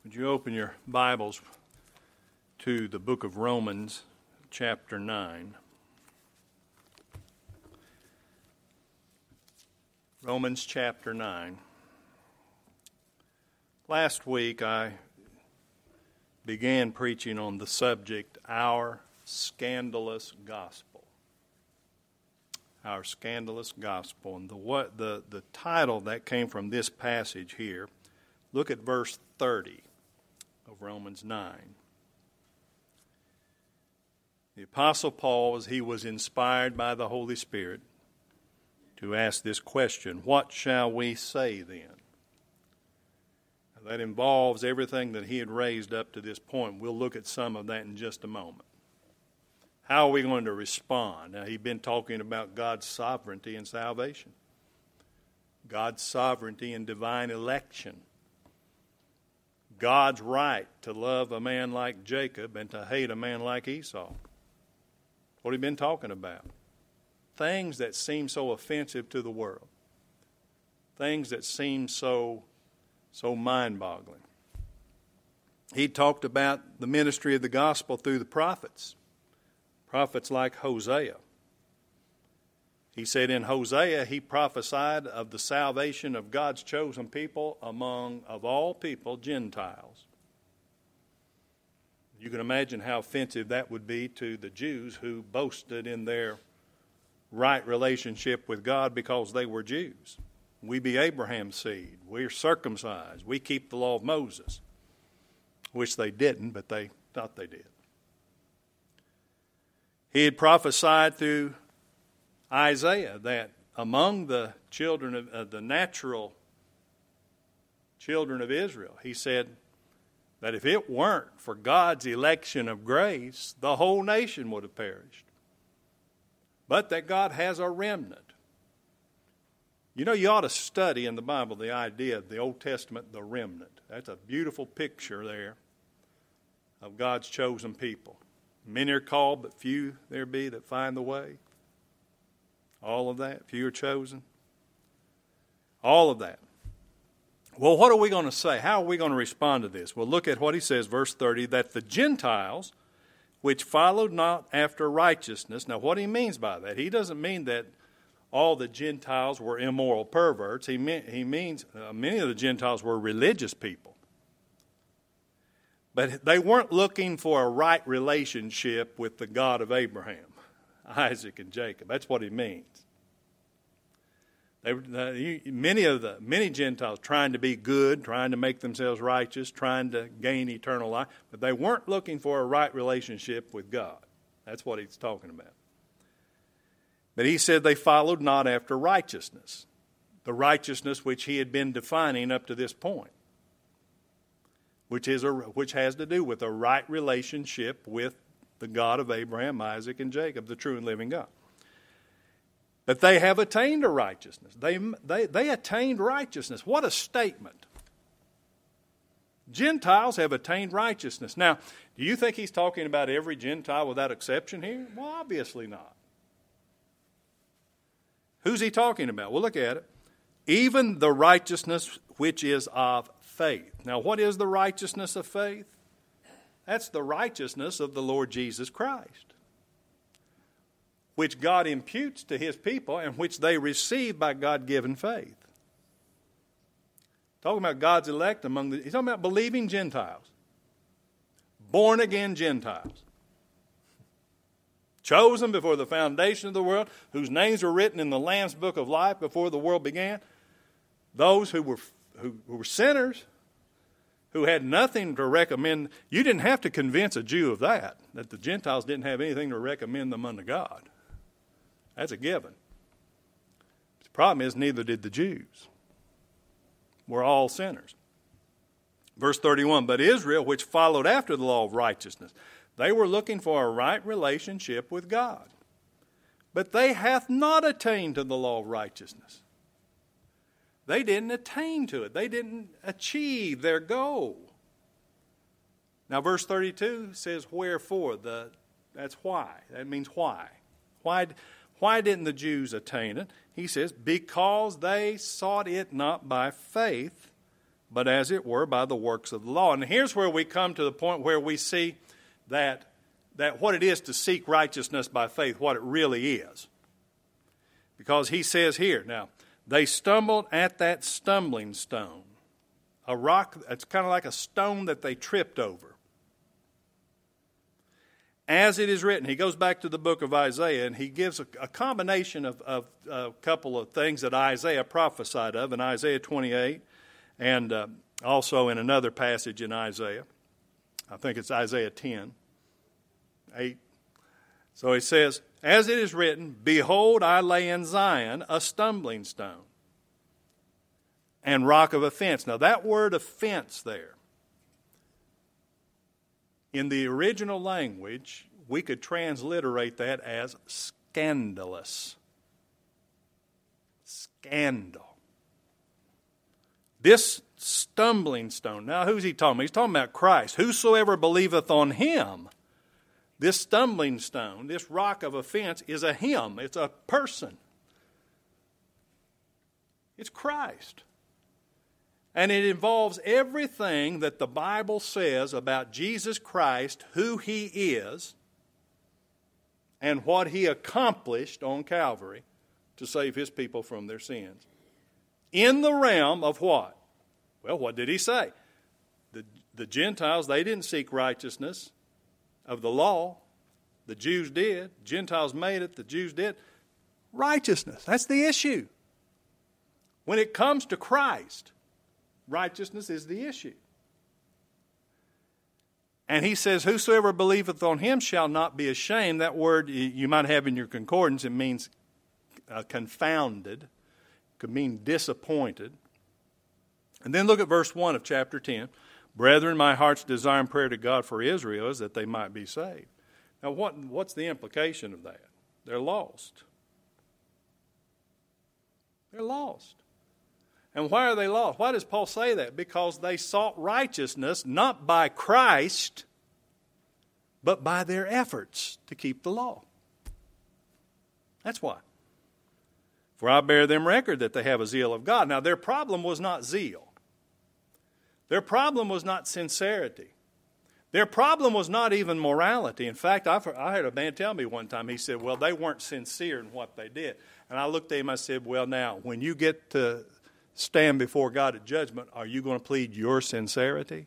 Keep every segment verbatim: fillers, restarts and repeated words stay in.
Would you open your Bibles to the book of Romans, chapter nine. Romans chapter nine. Last week I began preaching on the subject, Our Scandalous Gospel. Our Scandalous Gospel. And the what the, the title that came from this passage here, look at verse thirty of Romans nine. The Apostle Paul, as he was inspired by the Holy Spirit, to ask this question, what shall we say then? Now, that involves everything that he had raised up to this point. We'll look at some of that in just a moment. How are we going to respond? Now, he'd been talking about God's sovereignty and salvation, God's sovereignty and divine election, God's right to love a man like Jacob and to hate a man like Esau. What have you been talking about? Things that seem so offensive to the world. Things that seem so, so mind-boggling. He talked about the ministry of the gospel through the prophets. Prophets like Hosea. He said in Hosea, he prophesied of the salvation of God's chosen people among, of all people, Gentiles. You can imagine how offensive that would be to the Jews who boasted in their right relationship with God because they were Jews. We be Abraham's seed. We're circumcised. We keep the law of Moses, which they didn't, but they thought they did. He had prophesied through Isaiah that among the children of uh, the natural children of Israel, he said that if it weren't for God's election of grace, the whole nation would have perished. But that God has a remnant. You know, you ought to study in the Bible the idea of the Old Testament, the remnant. That's a beautiful picture there of God's chosen people. Many are called, but few there be that find the way. All of that. Few are chosen. All of that. Well, what are we going to say? How are we going to respond to this? Well, look at what he says, verse thirty, that the Gentiles, which followed not after righteousness. Now, what he means by that, he doesn't mean that all the Gentiles were immoral perverts. He, mean, he means uh, many of the Gentiles were religious people. But they weren't looking for a right relationship with the God of Abraham, Isaac, and Jacob. That's what he means. They, uh, many of the many Gentiles trying to be good, trying to make themselves righteous, trying to gain eternal life, but they weren't looking for a right relationship with God. That's what he's talking about. But he said they followed not after righteousness, the righteousness which he had been defining up to this point, which is a, which has to do with a right relationship with the God of Abraham, Isaac, and Jacob, the true and living God. But they have attained a righteousness. They, they, they attained righteousness. What a statement. Gentiles have attained righteousness. Now, do you think he's talking about every Gentile without exception here? Well, obviously not. Who's he talking about? Well, look at it. Even the righteousness which is of faith. Now, what is the righteousness of faith? That's the righteousness of the Lord Jesus Christ, which God imputes to his people and which they receive by God-given faith. Talking about God's elect among the... He's talking about believing Gentiles. Born-again Gentiles. Chosen before the foundation of the world, whose names were written in the Lamb's book of life before the world began. Those who were, who, who were sinners, who had nothing to recommend. You didn't have to convince a Jew of that, that the Gentiles didn't have anything to recommend them unto God. That's a given. The problem is neither did the Jews. We're all sinners. Verse thirty-one, but Israel, which followed after the law of righteousness, they were looking for a right relationship with God. But they hath not attained to the law of righteousness. They didn't attain to it. They didn't achieve their goal. Now, verse thirty-two says, wherefore? The, that's why. That means why. Why, why didn't the Jews attain it? He says, because they sought it not by faith, but as it were by the works of the law. And here's where we come to the point where we see that, that what it is to seek righteousness by faith, what it really is. Because he says here, now, they stumbled at that stumbling stone. A rock, it's kind of like a stone that they tripped over. As it is written, he goes back to the book of Isaiah, and he gives a, a combination of, of a couple of things that Isaiah prophesied of in Isaiah twenty-eight, and uh, also in another passage in Isaiah. I think it's Isaiah ten, eight. So he says, as it is written, behold, I lay in Zion a stumbling stone and rock of offense. Now that word offense there, in the original language, we could transliterate that as scandalous. Scandal. This stumbling stone. Now who's he talking about? He's talking about Christ. Whosoever believeth on him. This stumbling stone, this rock of offense, is a him. It's a person. It's Christ. And it involves everything that the Bible says about Jesus Christ, who he is, and what he accomplished on Calvary to save his people from their sins. In the realm of what? Well, what did he say? The, the Gentiles, they didn't seek righteousness of the law. The Jews did. Gentiles made it. The Jews did. Righteousness. That's the issue. When it comes to Christ, righteousness is the issue. And he says, whosoever believeth on him shall not be ashamed. That word you might have in your concordance, it means uh, confounded. It could mean disappointed. And then look at verse one of chapter ten. Brethren, my heart's desire and prayer to God for Israel is that they might be saved. Now, what, what's the implication of that? They're lost. They're lost. And why are they lost? Why does Paul say that? Because they sought righteousness not by Christ, but by their efforts to keep the law. That's why. For I bear them record that they have a zeal of God. Now, their problem was not zeal. Their problem was not sincerity. Their problem was not even morality. In fact, I heard a man tell me one time, he said, well, they weren't sincere in what they did. And I looked at him, I said, well, now, when you get to stand before God at judgment, are you going to plead your sincerity?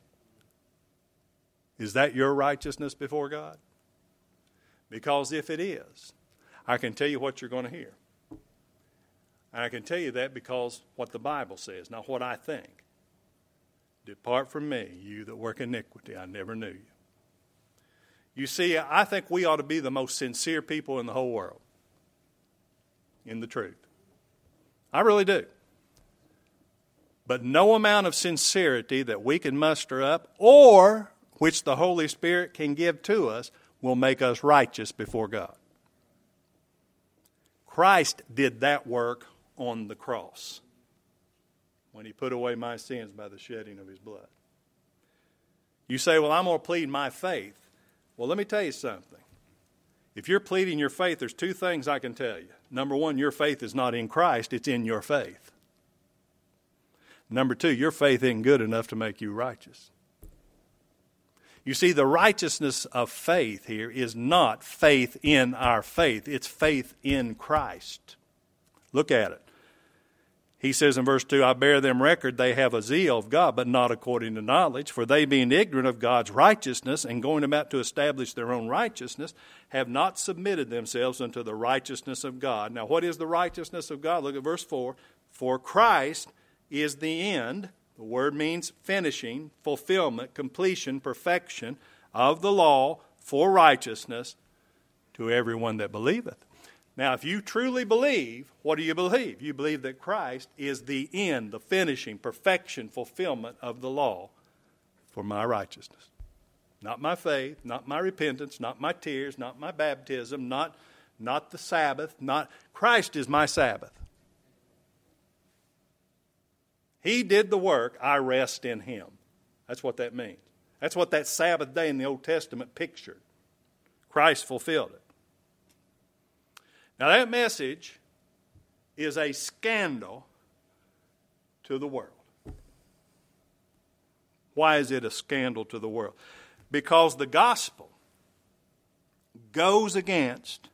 Is that your righteousness before God? Because if it is, I can tell you what you're going to hear. And I can tell you that because what the Bible says, not what I think. Depart from me, you that work iniquity. I never knew you. You see, I think we ought to be the most sincere people in the whole world in the truth. I really do. But no amount of sincerity that we can muster up or which the Holy Spirit can give to us will make us righteous before God. Christ did that work on the cross when he put away my sins by the shedding of his blood. You say, well, I'm going to plead my faith. Well, let me tell you something. If you're pleading your faith, there's two things I can tell you. Number one, your faith is not in Christ, it's in your faith. Number two, your faith isn't good enough to make you righteous. You see, the righteousness of faith here is not faith in our faith. It's faith in Christ. Look at it. He says in verse two, I bear them record they have a zeal of God, but not according to knowledge. For they being ignorant of God's righteousness and going about to establish their own righteousness, have not submitted themselves unto the righteousness of God. Now, what is the righteousness of God? Look at verse four. For Christ is the end. The word means finishing, fulfillment, completion, perfection of the law for righteousness to everyone that believeth. Now, if you truly believe, what do you believe? You believe that Christ is the end, the finishing, perfection, fulfillment of the law for my righteousness. Not my faith, not my repentance, not my tears, not my baptism, not, not the Sabbath. Not Christ is my Sabbath. He did the work, I rest in him. That's what that means. That's what that Sabbath day in the Old Testament pictured. Christ fulfilled it. Now that message is a scandal to the world. Why is it a scandal to the world? Because the gospel goes against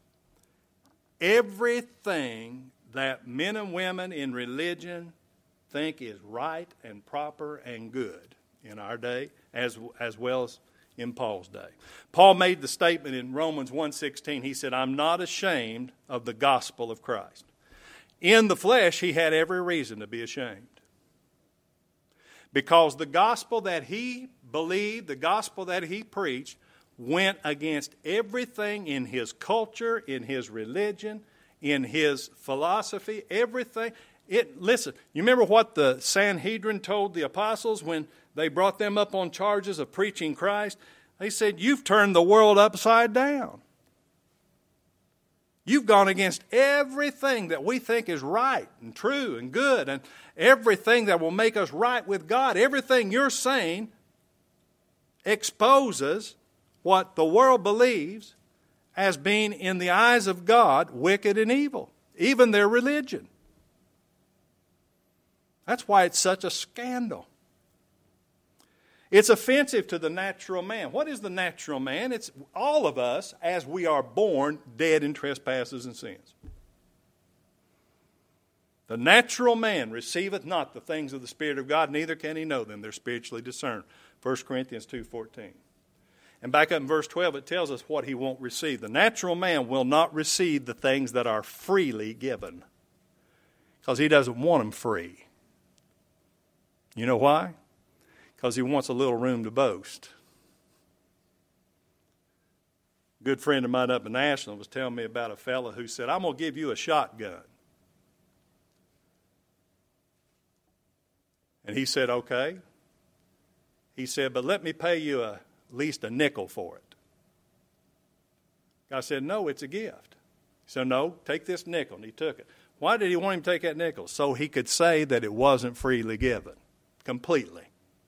everything that men and women in religion think is right and proper and good in our day, as, as well as in Paul's day. Paul made the statement in Romans one sixteen. He said, I'm not ashamed of the gospel of Christ. In the flesh, he had every reason to be ashamed. Because the gospel that he believed, the gospel that he preached, went against everything in his culture, in his religion, in his philosophy, everything. It, listen, you remember what the Sanhedrin told the apostles when they brought them up on charges of preaching Christ? They said, you've turned the world upside down. You've gone against everything that we think is right and true and good, and everything that will make us right with God. Everything you're saying exposes what the world believes as being, in the eyes of God, wicked and evil, even their religion. That's why it's such a scandal. It's offensive to the natural man. What is the natural man? It's all of us, as we are born, dead in trespasses and sins. The natural man receiveth not the things of the Spirit of God, neither can he know them. They're spiritually discerned. First Corinthians two fourteen. And back up in verse twelve, it tells us what he won't receive. The natural man will not receive the things that are freely given, because he doesn't want them free. You know why? Because he wants a little room to boast. A good friend of mine up in Ashland was telling me about a fellow who said, I'm going to give you a shotgun. And he said, okay. He said, but let me pay you a, at least a nickel for it. I said, no, it's a gift. He said, no, take this nickel. And he took it. Why did he want him to take that nickel? So he could say that it wasn't freely given. Completely.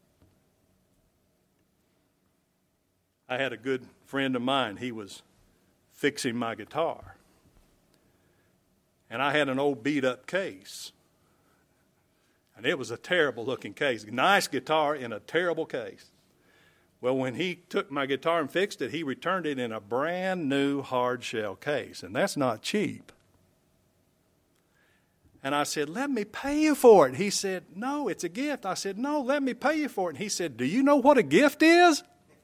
I had a good friend of mine. He was fixing my guitar. And I had an old beat-up case. And it was a terrible-looking case. Nice guitar in a terrible case. Well, when he took my guitar and fixed it, he returned it in a brand-new hard-shell case. And that's not cheap. And I said, let me pay you for it. He said, no, it's a gift. I said, no, let me pay you for it. And he said, do you know what a gift is?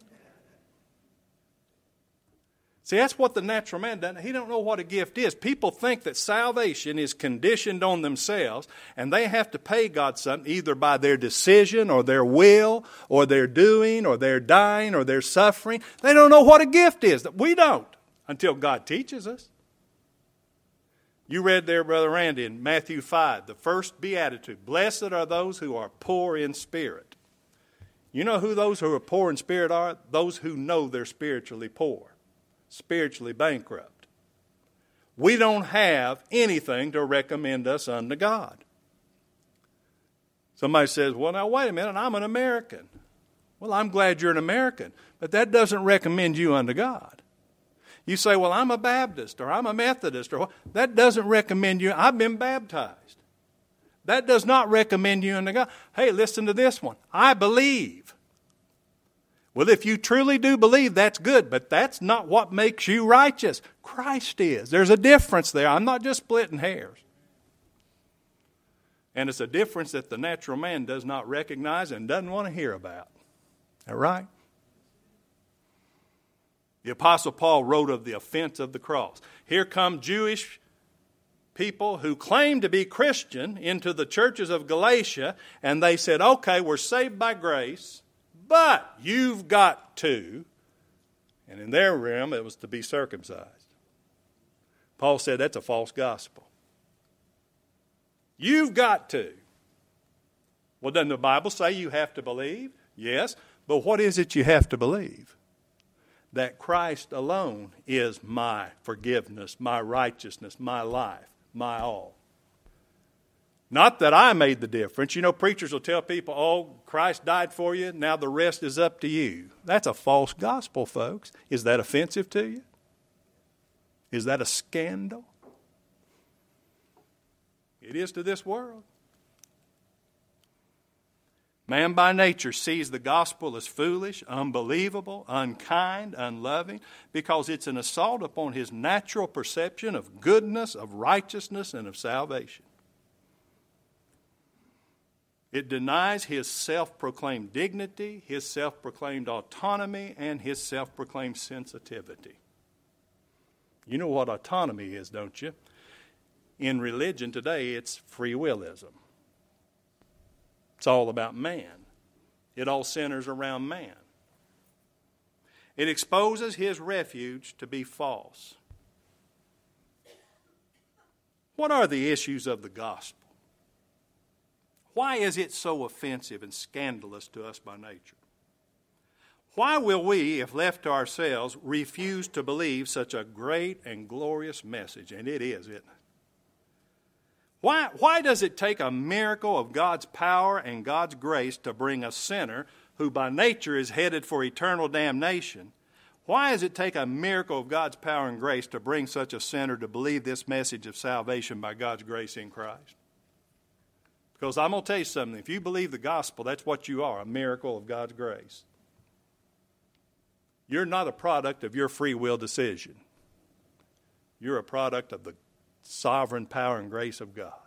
See, that's what the natural man doesn't. He don't know what a gift is. People think that salvation is conditioned on themselves, and they have to pay God something either by their decision or their will or their doing or their dying or their suffering. They don't know what a gift is. We don't until God teaches us. You read there, Brother Randy, in Matthew five, the first beatitude. Blessed are those who are poor in spirit. You know who those who are poor in spirit are? Those who know they're spiritually poor, spiritually bankrupt. We don't have anything to recommend us unto God. Somebody says, well, now wait a minute, I'm an American. Well, I'm glad you're an American, but that doesn't recommend you unto God. You say, well, I'm a Baptist or I'm a Methodist. or That doesn't recommend you. I've been baptized. That does not recommend you unto God. Hey, listen to this one. I believe. Well, if you truly do believe, that's good, but that's not what makes you righteous. Christ is. There's a difference there. I'm not just splitting hairs. And it's a difference that the natural man does not recognize and doesn't want to hear about. Is that right? The Apostle Paul wrote of the offense of the cross. Here come Jewish people who claim to be Christian into the churches of Galatia, and they said, okay, we're saved by grace, but you've got to, and in their realm it was to be circumcised. Paul said that's a false gospel. You've got to. Well, doesn't the Bible say you have to believe? Yes, but what is it you have to believe? That Christ alone is my forgiveness, my righteousness, my life, my all. Not that I made the difference. You know, preachers will tell people, oh, Christ died for you, now the rest is up to you. That's a false gospel, folks. Is that offensive to you? Is that a scandal? It is to this world. Man by nature sees the gospel as foolish, unbelievable, unkind, unloving, because it's an assault upon his natural perception of goodness, of righteousness, and of salvation. It denies his self-proclaimed dignity, his self-proclaimed autonomy, and his self-proclaimed sensitivity. You know what autonomy is, don't you? In religion today, it's free willism. It's all about man. It all centers around man. It exposes his refuge to be false. What are the issues of the gospel? Why is it so offensive and scandalous to us by nature? Why will we, if left to ourselves, refuse to believe such a great and glorious message? And it is, isn't it? Why, why does it take a miracle of God's power and God's grace to bring a sinner who by nature is headed for eternal damnation? Why does it take a miracle of God's power and grace to bring such a sinner to believe this message of salvation by God's grace in Christ? Because I'm going to tell you something. If you believe the gospel, that's what you are, a miracle of God's grace. You're not a product of your free will decision. You're a product of the sovereign power and grace of God.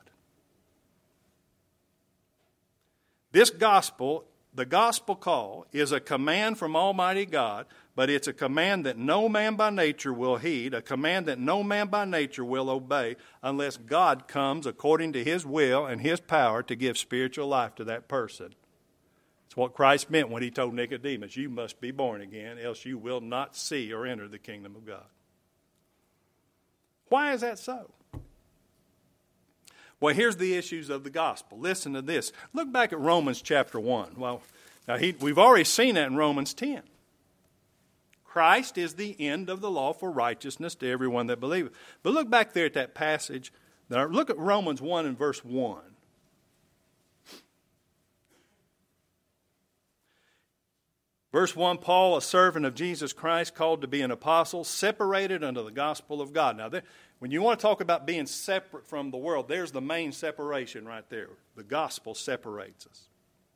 This gospel, the gospel call, is a command from Almighty God, but it's a command that no man by nature will heed, a command that no man by nature will obey unless God comes according to his will and his power to give spiritual life to that person. It's what Christ meant when he told Nicodemus, you must be born again, else you will not see or enter the kingdom of God. Why is that so? Well, here's the issues of the gospel. Listen to this. Look back at Romans chapter one. Well, now he, we've already seen that in Romans ten. Christ is the end of the law for righteousness to everyone that believeth. But look back there at that passage. Now look at Romans one and verse one. Verse one, Paul, a servant of Jesus Christ, called to be an apostle, separated unto the gospel of God. Now, there, when you want to talk about being separate from the world, there's the main separation right there. The gospel separates us.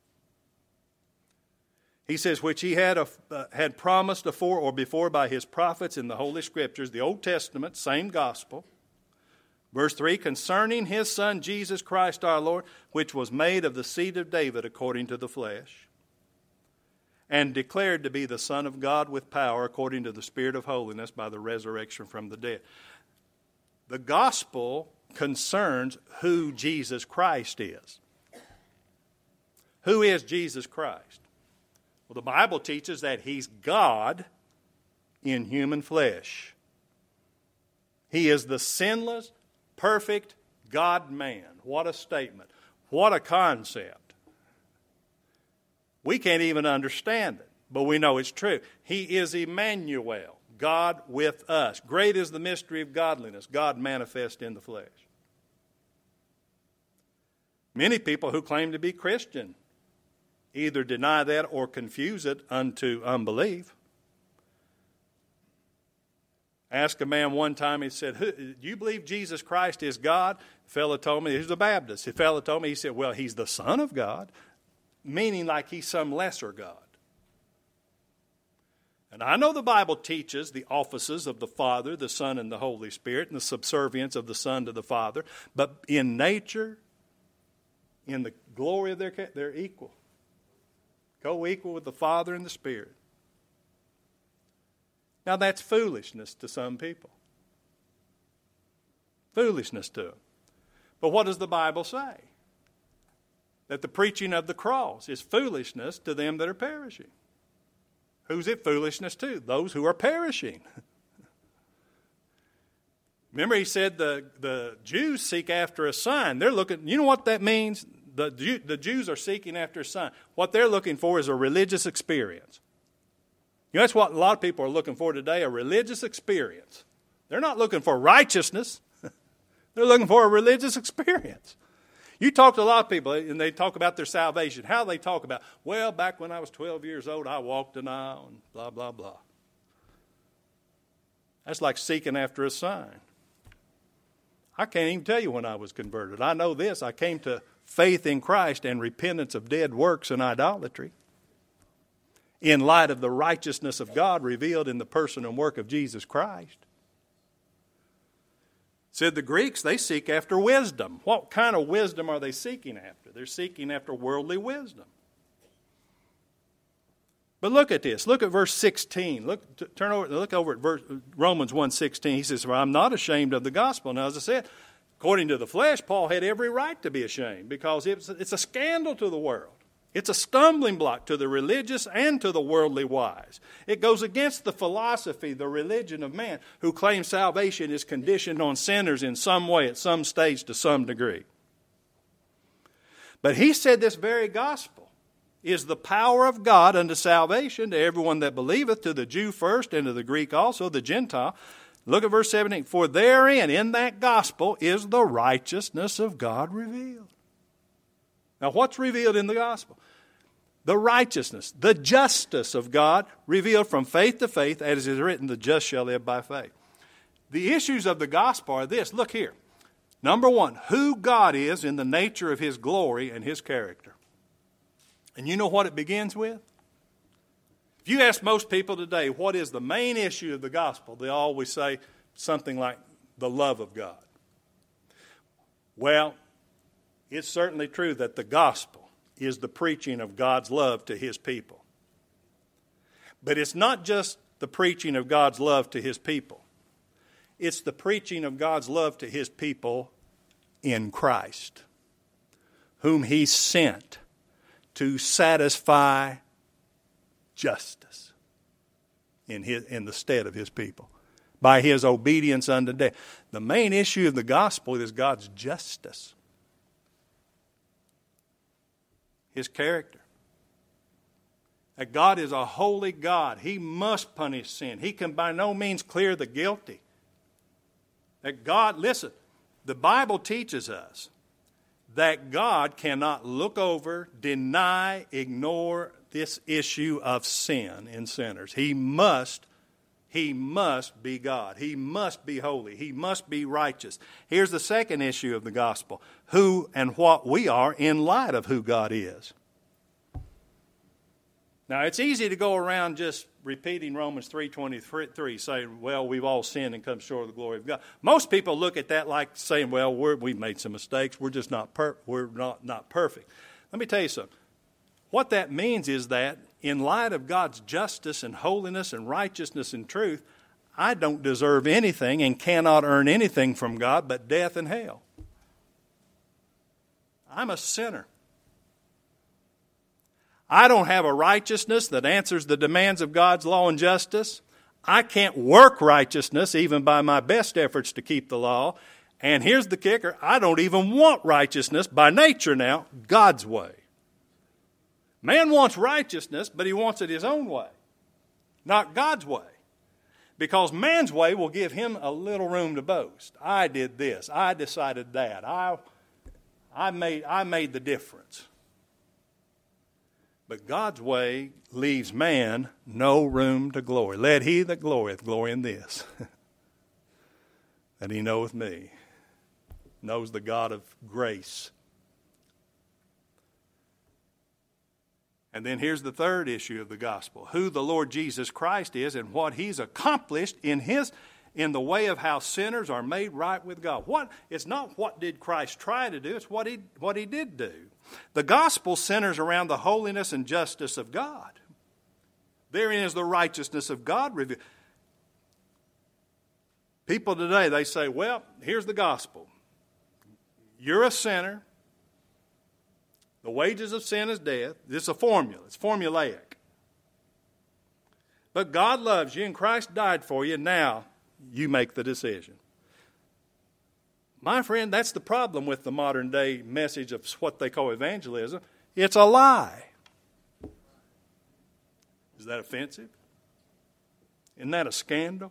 He says, which he had, a, uh, had promised afore or before by his prophets in the Holy Scriptures, the Old Testament, same gospel. Verse three, concerning his Son, Jesus Christ our Lord, which was made of the seed of David according to the flesh, and declared to be the Son of God with power according to the Spirit of holiness by the resurrection from the dead. The gospel concerns who Jesus Christ is. Who is Jesus Christ? Well, the Bible teaches that he's God in human flesh. He is the sinless, perfect God-man. What a statement. What a concept. We can't even understand it, but we know it's true. He is Emmanuel, God with us. Great is the mystery of godliness, God manifest in the flesh. Many people who claim to be Christian either deny that or confuse it unto unbelief. Asked a man one time, he said, do you believe Jesus Christ is God? The fellow told me, he was a Baptist. The fellow told me, he said, well, he's the Son of God. Meaning like he's some lesser God. And I know the Bible teaches the offices of the Father, the Son, and the Holy Spirit, and the subservience of the Son to the Father. But in nature, in the glory of their, they're equal. Co-equal with the Father and the Spirit. Now that's foolishness to some people. Foolishness to them. But what does the Bible say? That the preaching of the cross is foolishness to them that are perishing. Who's it foolishness to? Those who are perishing. Remember he said the, the Jews seek after a sign. They're looking, you know what that means? The, Jew, the Jews are seeking after a sign. What they're looking for is a religious experience. You know, that's what a lot of people are looking for today, a religious experience. They're not looking for righteousness. They're looking for a religious experience. You talk to a lot of people, and they talk about their salvation. How do they talk about, well, back when I was twelve years old, I walked an aisle, and blah, blah, blah. That's like seeking after a sign. I can't even tell you when I was converted. I know this. I came to faith in Christ and repentance of dead works and idolatry in light of the righteousness of God revealed in the person and work of Jesus Christ. Said the Greeks, they seek after wisdom. What kind of wisdom are they seeking after? They're seeking after worldly wisdom. But look at this. Look at verse sixteen. Look, t- turn over. Look over at verse, Romans one sixteen. He says, "For I'm not ashamed of the gospel." Now, as I said, according to the flesh, Paul had every right to be ashamed because it's, it's a scandal to the world. It's a stumbling block to the religious and to the worldly wise. It goes against the philosophy, the religion of man, who claims salvation is conditioned on sinners in some way, at some stage, to some degree. But he said this very gospel is the power of God unto salvation to everyone that believeth, to the Jew first, and to the Greek also, the Gentile. Look at verse seventeen. For therein, in that gospel, is the righteousness of God revealed. Now, what's revealed in the gospel? The righteousness, the justice of God revealed from faith to faith, as it is written, the just shall live by faith. The issues of the gospel are this. Look here. Number one, who God is in the nature of His glory and His character. And you know what it begins with? If you ask most people today, what is the main issue of the gospel, they always say something like the love of God. Well, it's certainly true that the gospel is the preaching of God's love to His people. But it's not just the preaching of God's love to His people. It's the preaching of God's love to His people in Christ, whom He sent to satisfy justice in his, in the stead of His people by His obedience unto death. The main issue of the gospel is God's justice, His character. That God is a holy God. He must punish sin. He can by no means clear the guilty. That God, listen, the Bible teaches us that God cannot look over, deny, ignore this issue of sin in sinners. He must, He must be God. He must be holy. He must be righteous. Here's the second issue of the gospel. Who and what we are in light of who God is. Now, it's easy to go around just repeating Romans three twenty-three, saying, well, we've all sinned and come short of the glory of God. Most people look at that like saying, well, we're, we've made some mistakes. We're just not, per- we're not, not perfect. Let me tell you something. What that means is that in light of God's justice and holiness and righteousness and truth, I don't deserve anything and cannot earn anything from God but death and hell. I'm a sinner. I don't have a righteousness that answers the demands of God's law and justice. I can't work righteousness even by my best efforts to keep the law. And here's the kicker, I don't even want righteousness by nature now, God's way. Man wants righteousness, but he wants it his own way, not God's way. Because man's way will give him a little room to boast. I did this. I decided that. I, I made, I made the difference. But God's way leaves man no room to glory. Let he that glorieth glory in this, that he knoweth me, knows the God of grace. And then here's the third issue of the gospel, who the Lord Jesus Christ is and what He's accomplished in His in the way of how sinners are made right with God. What it's not what did Christ try to do, it's what he what he did do. The gospel centers around the holiness and justice of God. Therein is the righteousness of God revealed. People today, they say, well, here's the gospel. You're a sinner. The wages of sin is death. This is a formula. It's formulaic. But God loves you and Christ died for you. Now you make the decision. My friend, that's the problem with the modern day message of what they call evangelism. It's a lie. Is that offensive? Isn't that a scandal?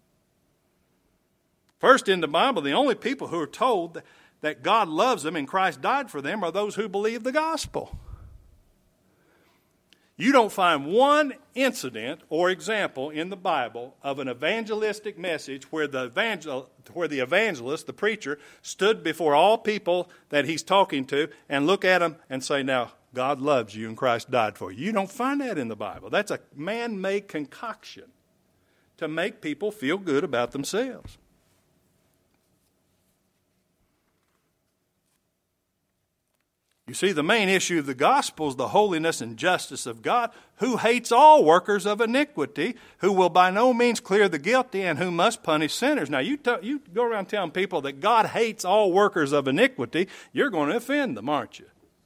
First, in the Bible, the only people who are told that that God loves them and Christ died for them are those who believe the gospel. You don't find one incident or example in the Bible of an evangelistic message where the evangel- where the evangelist, the preacher, stood before all people that he's talking to and look at them and say, now, God loves you and Christ died for you. You don't find that in the Bible. That's a man-made concoction to make people feel good about themselves. You see, the main issue of the gospel is the holiness and justice of God, who hates all workers of iniquity, who will by no means clear the guilty, and who must punish sinners. Now, you, t- you go around telling people that God hates all workers of iniquity, you're going to offend them, aren't you?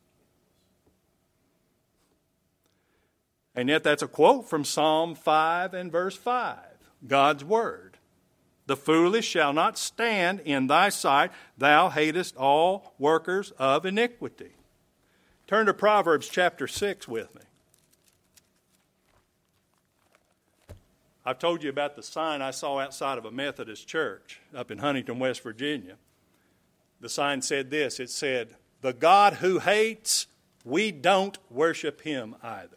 And yet that's a quote from Psalm five and verse five, God's word. The foolish shall not stand in thy sight, thou hatest all workers of iniquity. Turn to Proverbs chapter six with me. I've told you about the sign I saw outside of a Methodist church up in Huntington, West Virginia. The sign said this, it said, the God who hates, we don't worship him either.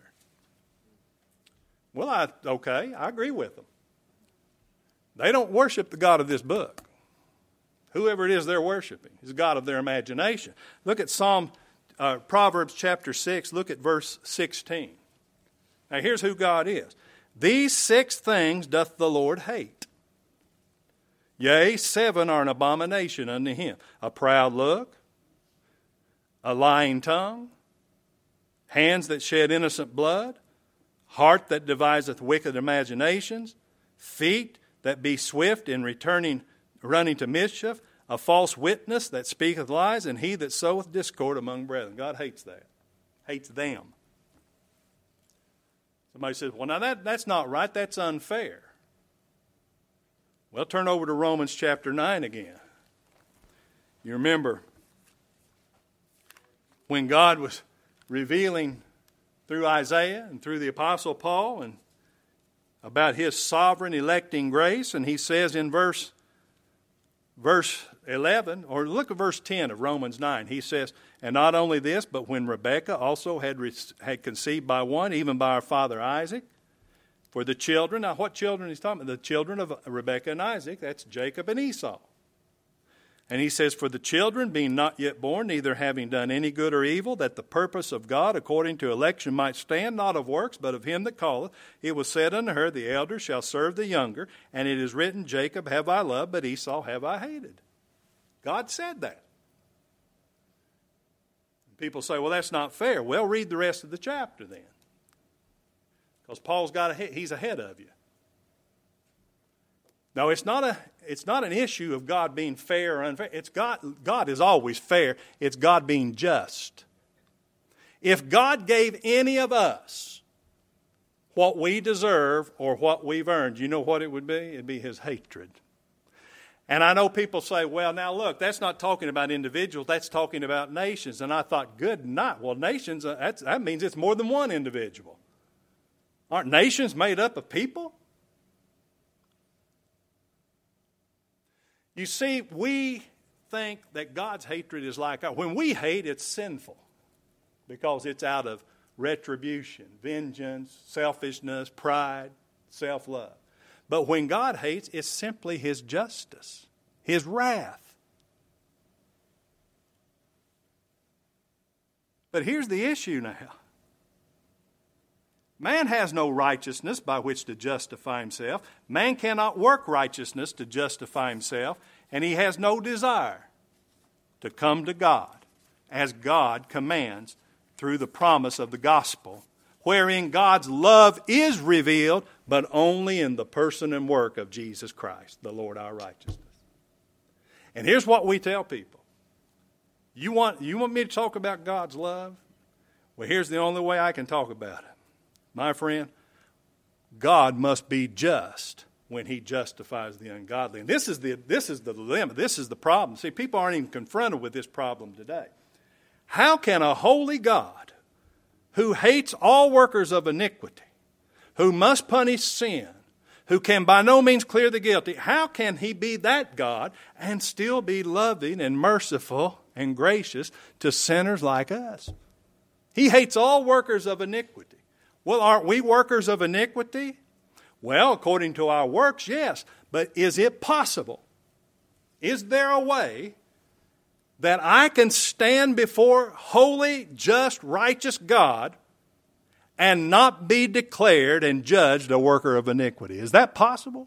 Well, I okay, I agree with them. They don't worship the God of this book. Whoever it is they're worshiping is the God of their imagination. Look at Psalm Uh, Proverbs chapter six, look at verse sixteen. Now here's who God is. These six things doth the Lord hate. Yea, seven are an abomination unto him. A proud look, a lying tongue, hands that shed innocent blood, heart that deviseth wicked imaginations, feet that be swift in returning, running to mischief, a false witness that speaketh lies, and he that soweth discord among brethren. God hates that. Hates them. Somebody says, well, now that, that's not right. That's unfair. Well, turn over to Romans chapter nine again. You remember when God was revealing through Isaiah and through the Apostle Paul and about his sovereign electing grace, and he says in verse Verse eleven, or look at verse ten of Romans nine. He says, and not only this, but when Rebekah also had, re- had conceived by one, even by our father Isaac, for the children. Now, what children he's talking about? The children of Rebekah and Isaac. That's Jacob and Esau. And he says, for the children being not yet born, neither having done any good or evil, that the purpose of God according to election might stand, not of works, but of him that calleth. It was said unto her, the elder shall serve the younger. And it is written, Jacob have I loved, but Esau have I hated. God said that. People say, well, that's not fair. Well, read the rest of the chapter then. Because Paul's got a, he's ahead of you. No, it's not a it's not an issue of God being fair or unfair. It's God God is always fair. It's God being just. If God gave any of us what we deserve or what we've earned, you know what it would be? It'd be his hatred. And I know people say, well, now look, that's not talking about individuals, that's talking about nations. And I thought, good night. Well, nations, that's, that means it's more than one individual. Aren't nations made up of people? You see, we think that God's hatred is like ours. When we hate, it's sinful because it's out of retribution, vengeance, selfishness, pride, self-love. But when God hates, it's simply his justice, his wrath. But here's the issue now. Man has no righteousness by which to justify himself. Man cannot work righteousness to justify himself, and he has no desire to come to God as God commands through the promise of the gospel, wherein God's love is revealed, but only in the person and work of Jesus Christ, the Lord our righteousness. And here's what we tell people. You want, you want me to talk about God's love? Well, here's the only way I can talk about it. My friend, God must be just when he justifies the ungodly. And this is the, this is the dilemma. This is the problem. See, people aren't even confronted with this problem today. How can a holy God who hates all workers of iniquity, who must punish sin, who can by no means clear the guilty, how can he be that God and still be loving and merciful and gracious to sinners like us? He hates all workers of iniquity. Well, aren't we workers of iniquity? Well, according to our works, yes. But is it possible? Is there a way that I can stand before holy, just, righteous God and not be declared and judged a worker of iniquity? Is that possible?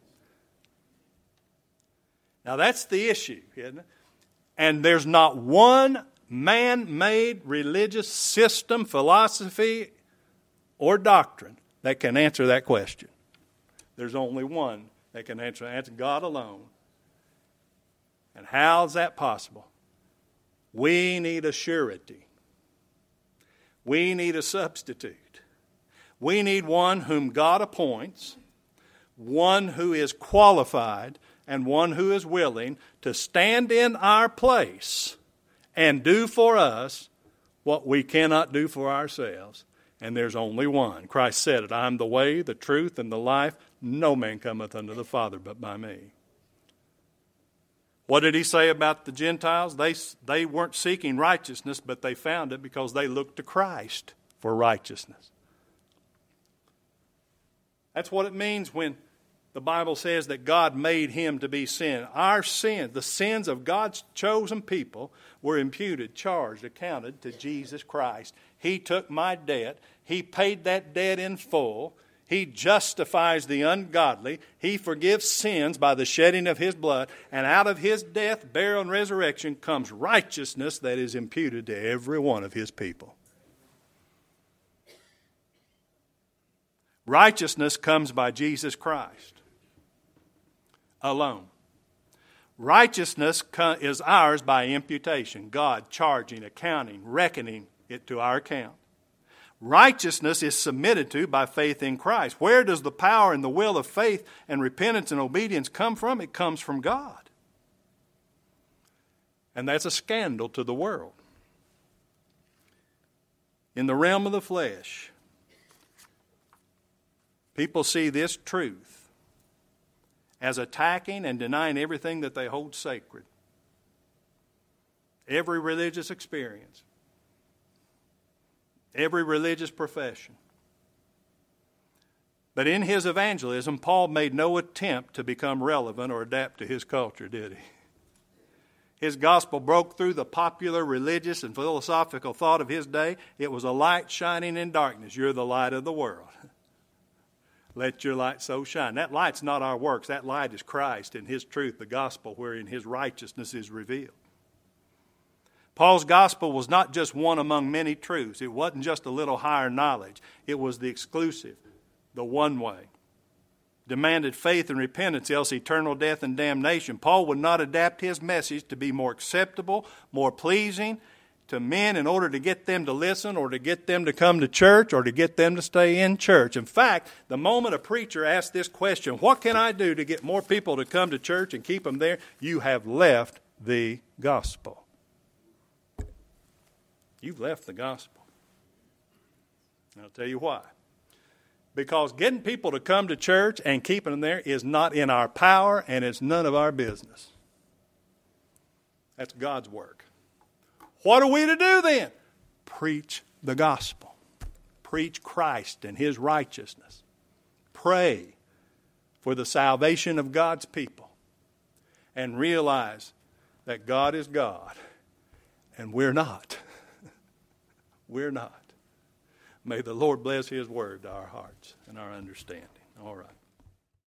Now that's the issue, isn't it? And there's not one man-made religious system, philosophy, or doctrine that can answer that question. There's only one that can answer it. That's God alone. And how is that possible? We need a surety. We need a substitute. We need one whom God appoints, one who is qualified, and one who is willing to stand in our place and do for us what we cannot do for ourselves. And there's only one. Christ said it, I am the way, the truth, and the life. No man cometh unto the Father but by me. What did he say about the Gentiles? They, they weren't seeking righteousness, but they found it because they looked to Christ for righteousness. That's what it means when the Bible says that God made him to be sin. Our sins, the sins of God's chosen people, were imputed, charged, accounted to Jesus Christ. He took my debt. He paid that debt in full. He justifies the ungodly. He forgives sins by the shedding of his blood. And out of his death, burial, and resurrection comes righteousness that is imputed to every one of his people. Righteousness comes by Jesus Christ alone. Righteousness is ours by imputation. God charging, accounting, reckoning it to our account. Righteousness is submitted to by faith in Christ. Where does the power and the will of faith and repentance and obedience come from? It comes from God. And that's a scandal to the world. In the realm of the flesh, people see this truth as attacking and denying everything that they hold sacred. Every religious experience. Every religious profession. But in his evangelism, Paul made no attempt to become relevant or adapt to his culture, did he? His gospel broke through the popular religious and philosophical thought of his day. It was a light shining in darkness. You're the light of the world. Let your light so shine. That light's not our works. That light is Christ and his truth, the gospel, wherein his righteousness is revealed. Paul's gospel was not just one among many truths. It wasn't just a little higher knowledge. It was the exclusive, the one way. Demanded faith and repentance, else eternal death and damnation. Paul would not adapt his message to be more acceptable, more pleasing to men in order to get them to listen or to get them to come to church or to get them to stay in church. In fact, the moment a preacher asks this question, what can I do to get more people to come to church and keep them there? You have left the gospel. You've left the gospel. And I'll tell you why. Because getting people to come to church and keeping them there is not in our power and it's none of our business. That's God's work. What are we to do then? Preach the gospel. Preach Christ and his righteousness. Pray for the salvation of God's people. And realize that God is God and we're not. We're not. May the Lord bless his word to our hearts and our understanding. All right.